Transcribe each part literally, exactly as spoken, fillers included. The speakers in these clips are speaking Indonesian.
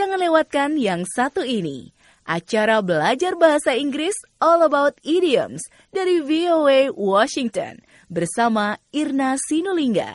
jangan lewatkan yang satu ini. Acara belajar bahasa Inggris All About Idioms dari V O A Washington bersama Irna Sinulinga.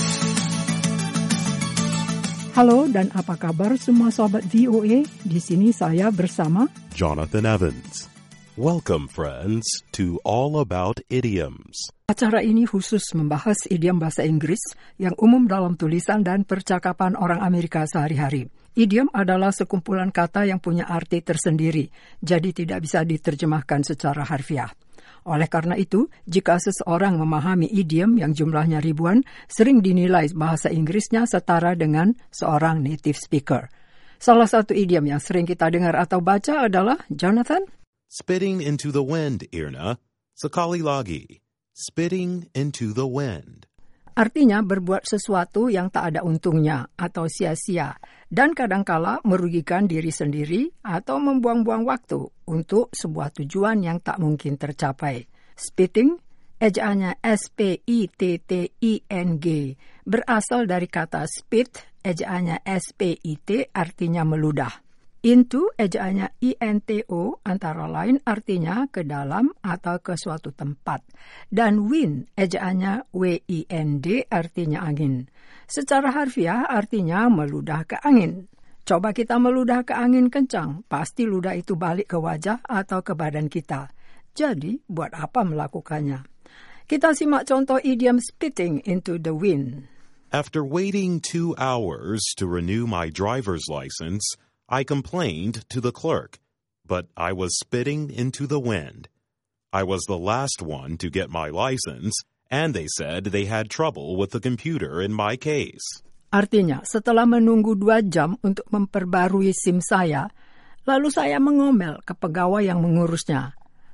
Halo dan apa kabar semua sobat V O A? Di sini saya bersama Jonathan Evans. Welcome friends to All About Idioms. Acara ini khusus membahas idiom bahasa Inggris yang umum dalam tulisan dan percakapan orang Amerika sehari-hari. Idiom adalah sekumpulan kata yang punya arti tersendiri, jadi tidak bisa diterjemahkan secara harfiah. Oleh karena itu, jika seseorang memahami idiom yang jumlahnya ribuan, sering dinilai bahasa Inggrisnya setara dengan seorang native speaker. Salah satu idiom yang sering kita dengar atau baca adalah, Jonathan? Spitting into the wind, Irna. Sekali lagi. Spitting into the wind. Artinya berbuat sesuatu yang tak ada untungnya atau sia-sia dan kadangkala merugikan diri sendiri atau membuang-buang waktu untuk sebuah tujuan yang tak mungkin tercapai. Spitting, ejaannya S P I T T I N G, berasal dari kata spit, ejaannya S P I T, artinya meludah. Into, ejaannya I N T O, antara lain artinya ke dalam atau ke suatu tempat. Dan wind, ejaannya W I N D, artinya angin. Secara harfiah artinya meludah ke angin. Coba kita meludah ke angin kencang, pasti ludah itu balik ke wajah atau ke badan kita. Jadi, buat apa melakukannya? Kita simak contoh idiom spitting into the wind. After waiting two hours to renew my driver's license, I complained to the clerk, but I was spitting into the wind. I was the last one to get my license, and they said they had trouble with the computer in my case. Artinya, setelah menunggu dua jam untuk memperbarui SIM saya, lalu saya mengomel ke pegawai yang mengurusnya.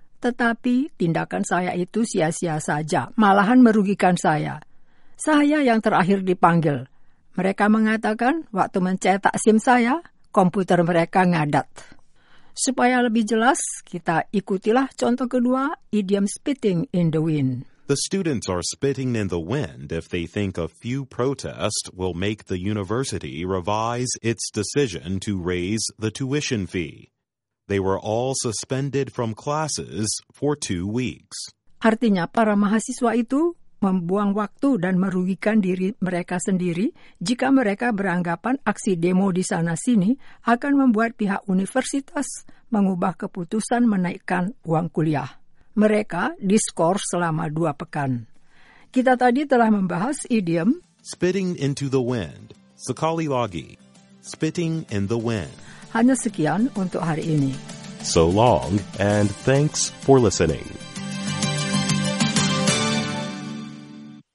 Tetapi tindakan saya itu sia-sia saja, malahan merugikan saya. Saya yang terakhir dipanggil. Mereka mengatakan waktu mencetak SIM saya, komputer mereka ngadat. Supaya lebih jelas, kita ikutilah contoh kedua, idiom spitting in the wind. The students are spitting in the wind if they think a few protests will make the university revise its decision to raise the tuition fee. They were all suspended from classes for two weeks. Artinya, para mahasiswa itu membuang waktu dan merugikan diri mereka sendiri jika mereka beranggapan aksi demo di sana-sini akan membuat pihak universitas mengubah keputusan menaikkan uang kuliah. Mereka diskors selama dua pekan. Kita tadi telah membahas idiom spitting into the wind. Sekali lagi. Spitting in the wind. Hanya sekian untuk hari ini. So long and thanks for listening.